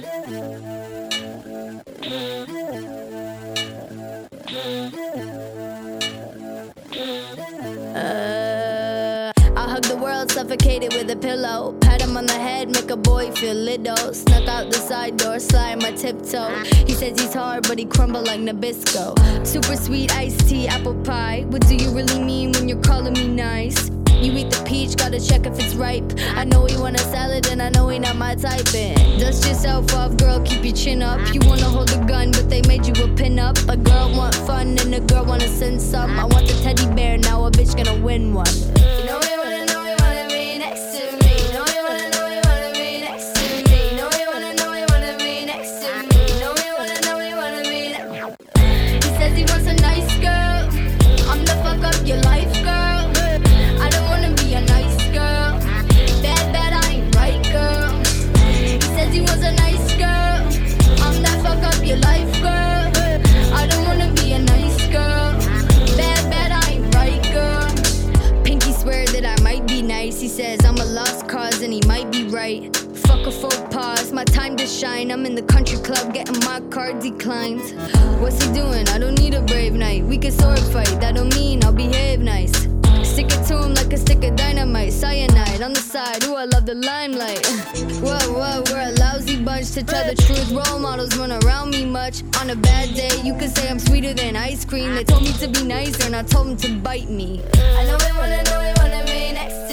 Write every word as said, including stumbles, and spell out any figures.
Uh, I hug the world, suffocated with a pillow. Pat him on the head, make a boy feel little. Snuck out the side door, slide my tiptoe. He says he's hard, but he crumble like Nabisco. Super sweet iced tea, apple pie. What do you really mean when you're calling me nice? You eat the peach, gotta check if it's ripe. I know he want a salad and I know he not my type. And dust yourself off, girl, keep your chin up. You wanna hold a gun, but they made you a pin-up. A girl want fun and a girl wanna send some. I want the teddy bear, now a bitch gonna win one. You know you wanna know you wanna be next to me. You know you wanna know you wanna be next to me. You know you wanna know you wanna be next to me. You know you wanna know you wanna be next. He says he wants a nice girl. I'm the fuck up your life, girl. I don't wanna be a nice girl. Bad, bad, I ain't right, girl. He says he was a nice girl. I'm that fuck up your life, girl. I don't wanna be a nice girl. Bad, bad, I ain't right, girl. Pinky swear that I might be nice. He says I'm a lost cause and he might be right. Fuck a faux pas, my time to shine. I'm in the country club getting my card declined. What's he doing? I don't need a brave knight. We can sword fight, that don't mean I'll behave nice. Stick it to him like a stick of dynamite. Cyanide on the side, ooh, I love the limelight. Whoa, whoa, we're a lousy bunch. To tell the truth, role models run around me much. On a bad day, you could say I'm sweeter than ice cream. They told me to be nicer and I told them to bite me. I know they wanna know, they wanna be next